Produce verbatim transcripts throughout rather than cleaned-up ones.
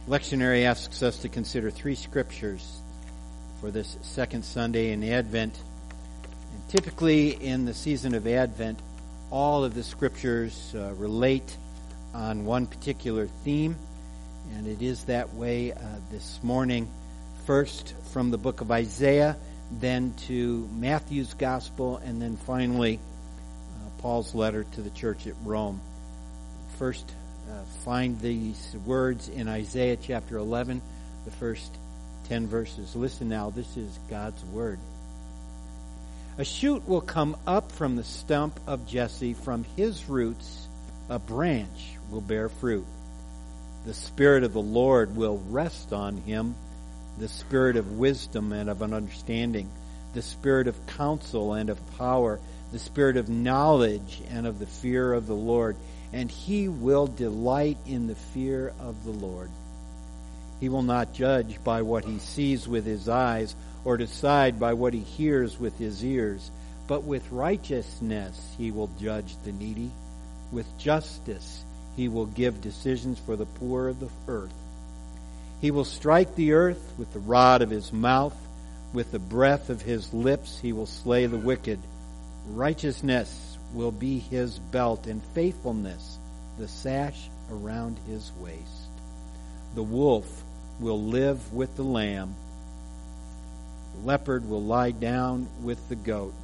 Lectionary asks us to consider three scriptures for this second Sunday in Advent. And typically in the season of Advent, all of the scriptures uh, relate on one particular theme, and it is that way uh, this morning. First from the book of Isaiah, then to Matthew's Gospel, and then finally uh, Paul's letter to the church at Rome. First, uh, find these words in Isaiah chapter eleven, the first ten verses. Listen now, this is God's word. A shoot will come up from the stump of Jesse, from his roots a branch will bear fruit. The Spirit of the Lord will rest on him, the Spirit of wisdom and of an understanding, the Spirit of counsel and of power, the Spirit of knowledge and of the fear of the Lord. And he will delight in the fear of the Lord. He will not judge by what he sees with his eyes, or decide by what he hears with his ears, but with righteousness he will judge the needy. With justice he will give decisions for the poor of the earth. He will strike the earth with the rod of his mouth. With the breath of his lips he will slay the wicked. Righteousness will be his belt, and faithfulness the sash around his waist. The wolf will live with the lamb. The leopard will lie down with the goat.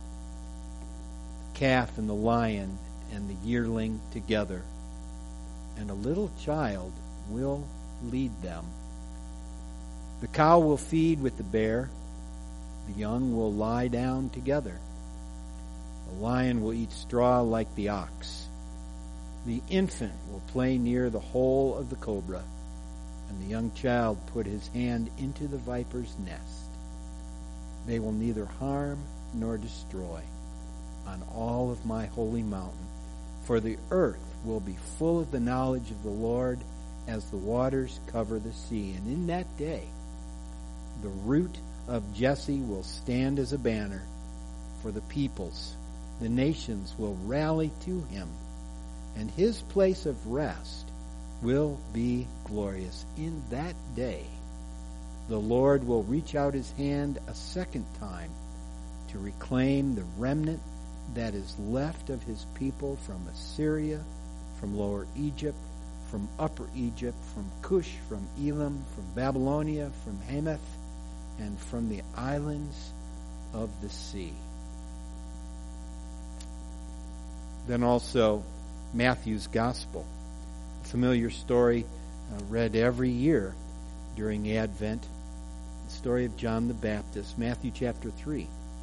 The calf and the lion and the yearling together. And a little child will lead them. The cow will feed with the bear. The young will lie down together. The lion will eat straw like the ox. The infant will play near the hole of the cobra, and the young child put his hand into the viper's nest. They will neither harm nor destroy on all of my holy mountain, for the earth will be full of the knowledge of the Lord as the waters cover the sea. And in that day, the root of Jesse will stand as a banner for the peoples. The nations will rally to him, and his place of rest will be glorious. In that day, the Lord will reach out his hand a second time to reclaim the remnant that is left of his people from Assyria, from Lower Egypt, from Upper Egypt, from Cush, from Elam, from Babylonia, from Hamath, and from the islands of the sea. Then also Matthew's Gospel, a familiar story uh, read every year during Advent, the story of John the Baptist, Matthew chapter three.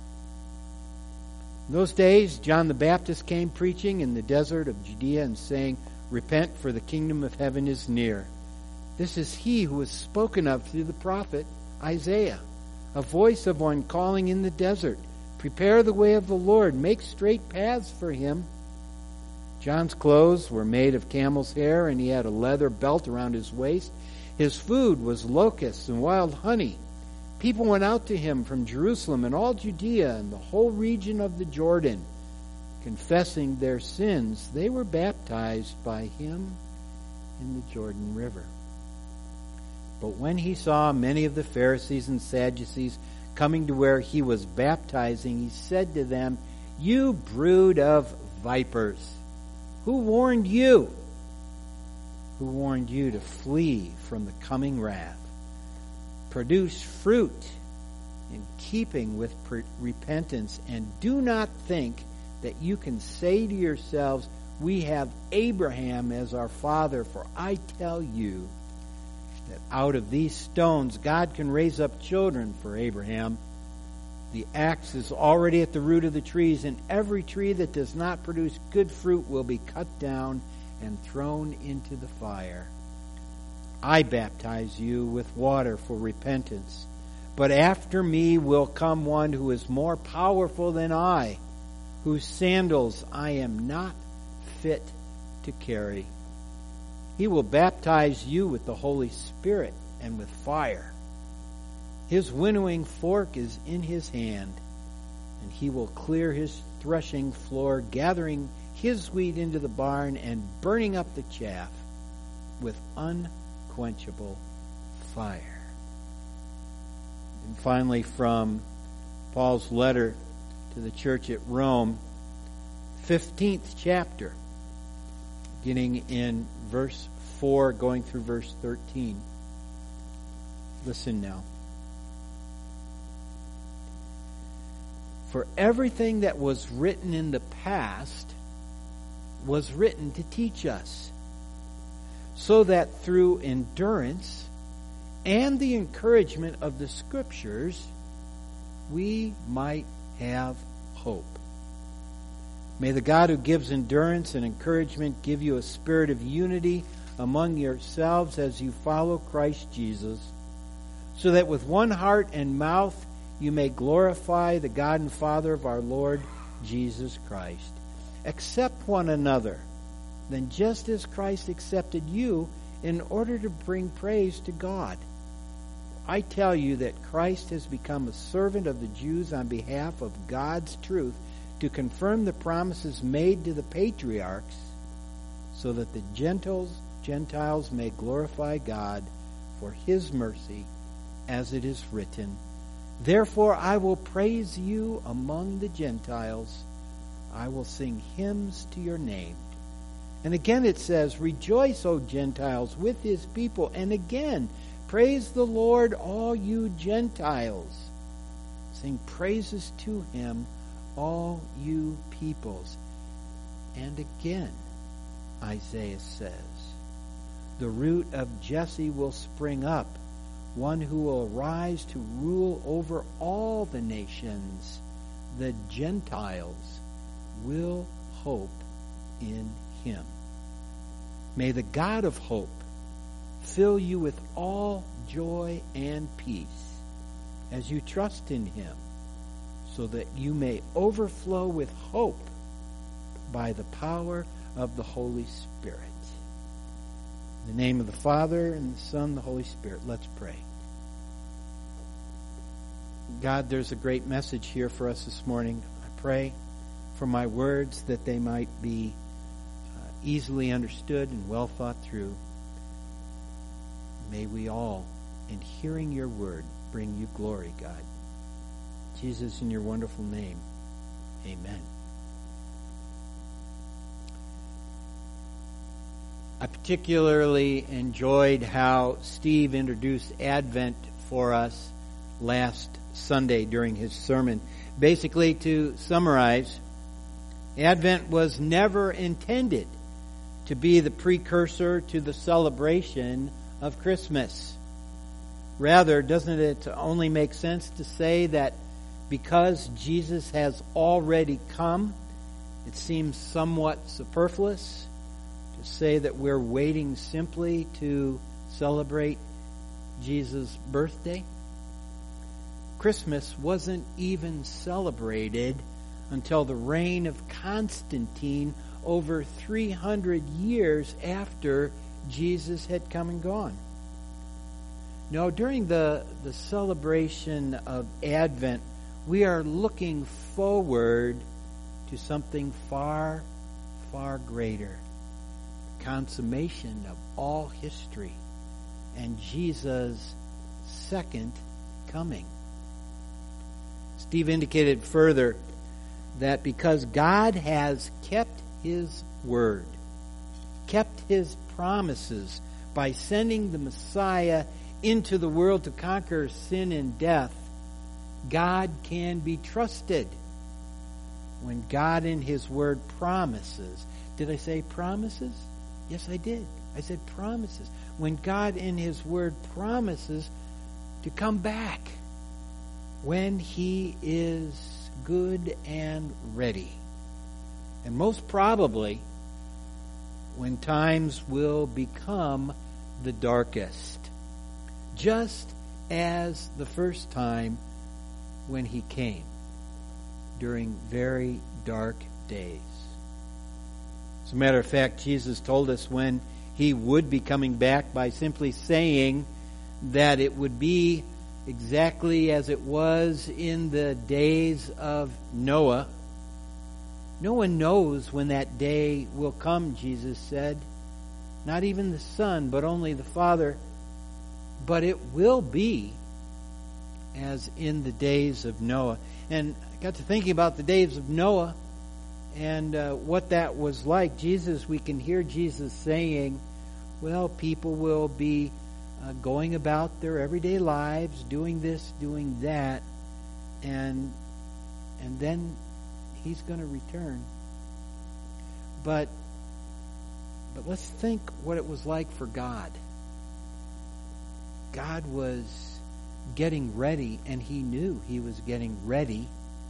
In those days, John the Baptist came preaching in the desert of Judea and saying, "Repent, for the kingdom of heaven is near." This is he who was spoken of through the prophet Isaiah, a voice of one calling in the desert, "Prepare the way of the Lord, make straight paths for him." John's clothes were made of camel's hair, and he had a leather belt around his waist. His food was locusts and wild honey. People went out to him from Jerusalem and all Judea and the whole region of the Jordan. Confessing their sins, they were baptized by him in the Jordan River. But when he saw many of the Pharisees and Sadducees coming to where he was baptizing, he said to them, "You brood of vipers! Who warned you? Who warned you to flee from the coming wrath? Produce fruit in keeping with per- repentance, and do not think that you can say to yourselves, 'We have Abraham as our father,' for I tell you that out of these stones God can raise up children for Abraham. The axe is already at the root of the trees, and every tree that does not produce good fruit will be cut down and thrown into the fire. I baptize you with water for repentance, but after me will come one who is more powerful than I, whose sandals I am not fit to carry. He will baptize you with the Holy Spirit and with fire. His winnowing fork is in his hand, and he will clear his threshing floor, gathering his wheat into the barn and burning up the chaff with unquenchable unquenchable fire. And finally, from Paul's letter to the church at Rome, fifteenth chapter, beginning in verse four, going through verse thirteen. Listen now. For everything that was written in the past was written to teach us, so that through endurance and the encouragement of the Scriptures, we might have hope. May the God who gives endurance and encouragement give you a spirit of unity among yourselves as you follow Christ Jesus, so that with one heart and mouth you may glorify the God and Father of our Lord Jesus Christ. Accept one another, then just as Christ accepted you in order to bring praise to God. I tell you that Christ has become a servant of the Jews on behalf of God's truth to confirm the promises made to the patriarchs, so that the Gentiles, Gentiles may glorify God for His mercy, as it is written, "Therefore I will praise you among the Gentiles. I will sing hymns to your name." And again it says, "Rejoice, O Gentiles, with His people." And again, "Praise the Lord, all you Gentiles. Sing praises to Him, all you peoples." And again, Isaiah says, "The root of Jesse will spring up, one who will arise to rule over all the nations. The Gentiles will hope in Him." May the God of hope fill you with all joy and peace as you trust in Him, so that you may overflow with hope by the power of the Holy Spirit. In the name of the Father, and the Son, and the Holy Spirit, let's pray. God, there's a great message here for us this morning. I pray for my words that they might be uh, easily understood and well thought through. May we all, in hearing your word, bring you glory, God. Jesus, in your wonderful name, amen. I particularly enjoyed how Steve introduced Advent for us last Sunday during his sermon. Basically, to summarize, Advent was never intended to be the precursor to the celebration of Christmas. Rather, doesn't it only make sense to say that because Jesus has already come, it seems somewhat superfluous to say that we're waiting simply to celebrate Jesus' birthday? Christmas wasn't even celebrated until the reign of Constantine, over three hundred years after Jesus had come and gone. No, during the, the celebration of Advent, we are looking forward to something far, far greater. Consummation of all history and Jesus' second coming. Steve indicated further that because God has kept His word, kept His promises by sending the Messiah into the world to conquer sin and death, God can be trusted. When God in His word promises, did I say promises? Yes, I did. I said promises. When God in His word promises to come back when He is good and ready. And most probably when times will become the darkest. Just as the first time when He came during very dark days. As a matter of fact, Jesus told us when He would be coming back by simply saying that it would be exactly as it was in the days of Noah. No one knows when that day will come, Jesus said. Not even the Son, but only the Father but it will be as in the days of Noah. And I got to thinking about the days of Noah and uh, what that was like. Jesus, we can hear Jesus saying, well, people will be uh, going about their everyday lives, doing this, doing that, and and then he's going to return. But but let's think what it was like for God. God was getting ready, and he knew he was getting ready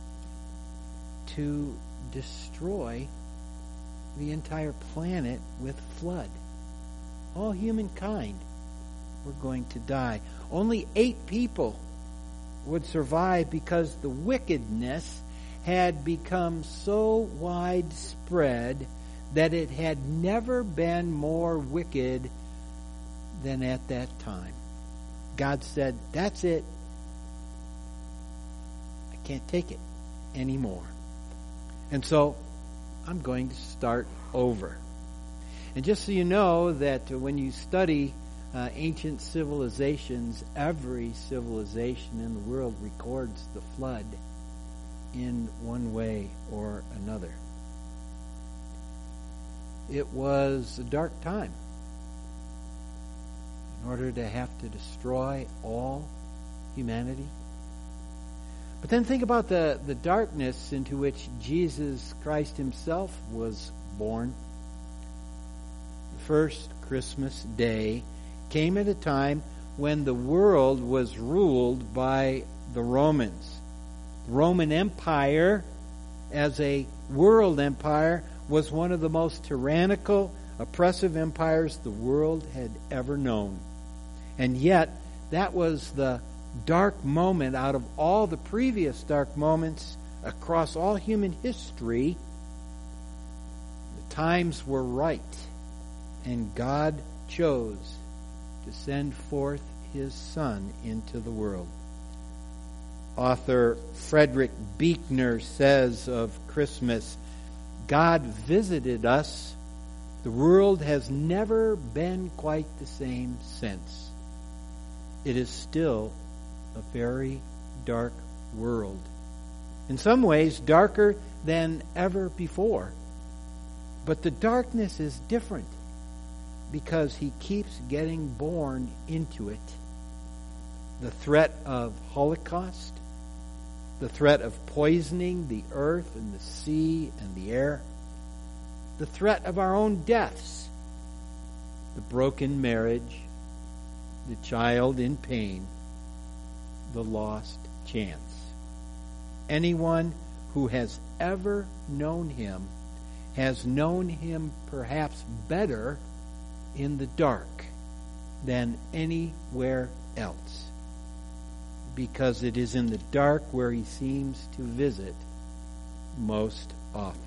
to destroy the entire planet with flood. All humankind were going to die. Only eight people would survive because the wickedness had become so widespread that it had never been more wicked than at that time. God said, that's it. I can't take it anymore. And so I'm going to start over. And just so you know that when you study uh, ancient civilizations, every civilization in the world records the flood in one way or another. It was a dark time. In order to have to destroy all humanity. But then think about the, the darkness into which Jesus Christ himself was born. The first Christmas day came at a time when the world was ruled by the Romans. The Roman Empire, as a world empire, was one of the most tyrannical, oppressive empires the world had ever known. And yet, that was the dark moment out of all the previous dark moments across all human history. The times were right, and God chose to send forth his Son into the world. Author Frederick Buechner says of Christmas, God visited us. The world has never been quite the same since. It is still a very dark world. In some ways, darker than ever before. But the darkness is different because he keeps getting born into it. The threat of Holocaust, the threat of poisoning the earth and the sea and the air, the threat of our own deaths, the broken marriage, the child in pain, the lost chance. Anyone who has ever known him has known him perhaps better in the dark than anywhere else, because it is in the dark where he seems to visit most often.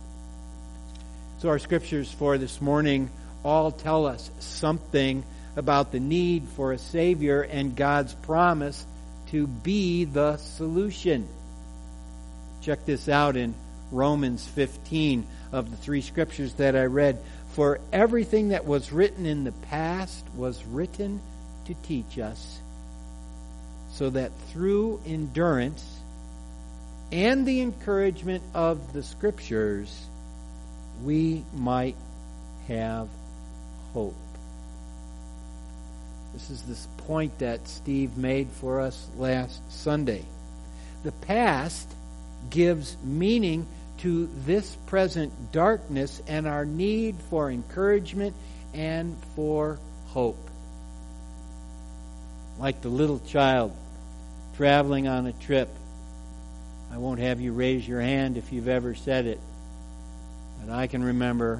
So our scriptures for this morning all tell us something about the need for a Savior and God's promise to be the solution. Check this out in Romans fifteen of the three scriptures that I read. For everything that was written in the past was written to teach us, so that through endurance and the encouragement of the scriptures, we might have hope. This is this point that Steve made for us last Sunday. The past gives meaning to this present darkness and our need for encouragement and for hope. Like the little child traveling on a trip. I won't have you raise your hand if you've ever said it, but I can remember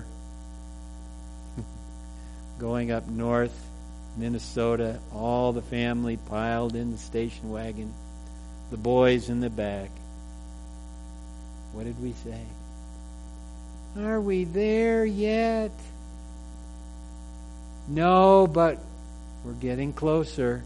going up north, Minnesota, all the family piled in the station wagon, the boys in the back. What did we say? Are we there yet? No, but we're getting closer.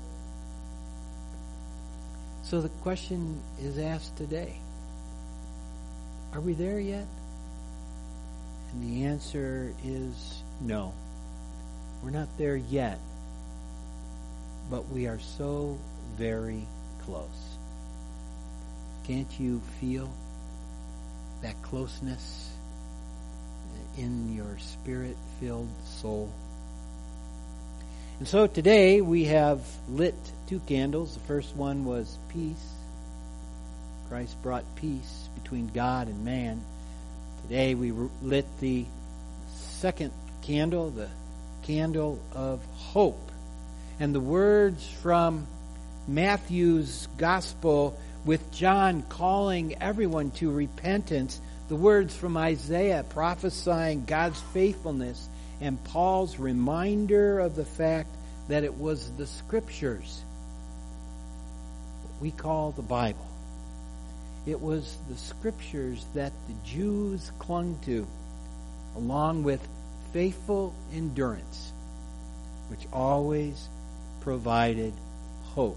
So the question is asked today. Are we there yet? And the answer is no. We're not there yet. but we are so very close. Can't you feel that closeness in your spirit-filled soul? And so today we have lit two candles. The first one was peace. Christ brought peace between God and man. Today we lit the second candle, the candle of hope. And the words from Matthew's gospel, with John calling everyone to repentance, the words from Isaiah prophesying God's faithfulness, and Paul's reminder of the fact that it was the Scriptures, what we call the Bible. It was the Scriptures that the Jews clung to, along with faithful endurance, which always provided hope.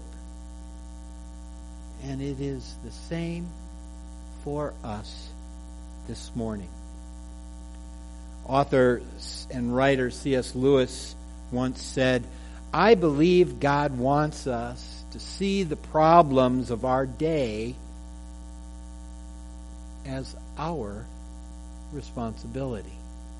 And it is the same for us this morning. Author and writer C S Lewis once said, "I believe God wants us to see the problems of our day as our responsibility.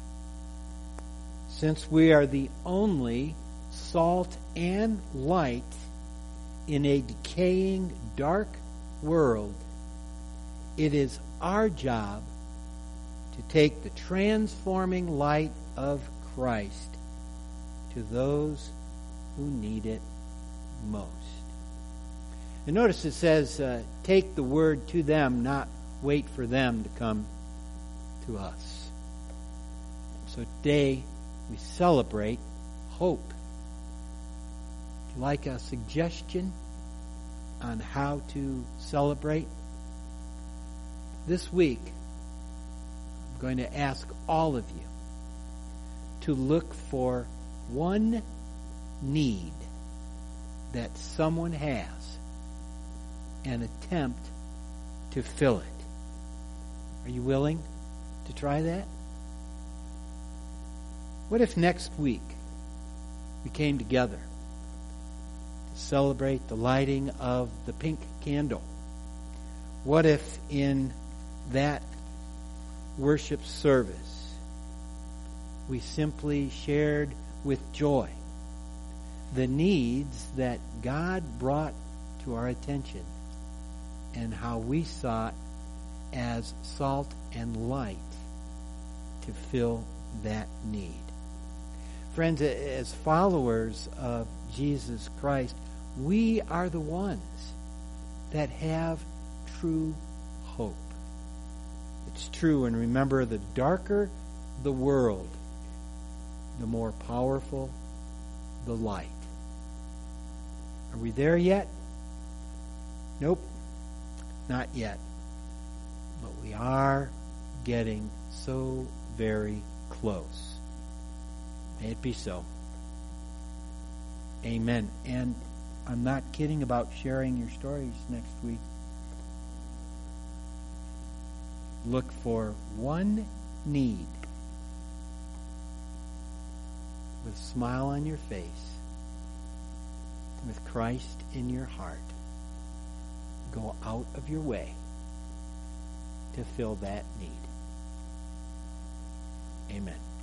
Since we are the only salt and light in a decaying, dark world, it is our job to take the transforming light of Christ to those who need it most." And notice it says, uh, take the word to them, not wait for them to come to us. So today we celebrate hope. Would you like a suggestion on how to celebrate? This week, I'm going to ask all of you to look for one need that someone has and attempt to fill it. Are you willing to try that? What if next week we came together to celebrate the lighting of the pink candle? What if in that worship service we simply shared with joy the needs that God brought to our attention and how we sought as salt and light to fill that need? Friends, as followers of Jesus Christ, we are the ones that have true hope. It's true, and remember, the darker the world, the more powerful the light. Are we there yet? Nope, not yet. But we are getting so very close. May it be so. Amen. And I'm not kidding about sharing your stories next week. Look for one need with a smile on your face, with Christ in your heart. Go out of your way to fill that need. Amen.